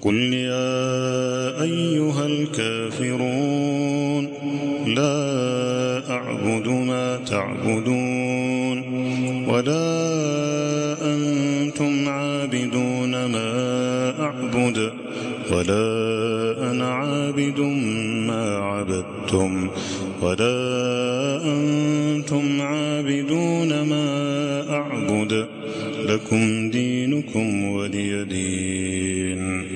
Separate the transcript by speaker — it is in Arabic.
Speaker 1: قل يا أيها الكافرون لا أعبد ما تعبدون ولا أنتم عابدون ما أعبد ولا أنا عابد ما عبدتم ولا أنتم عابدون ما أعبد لكم دينكم ولي دين.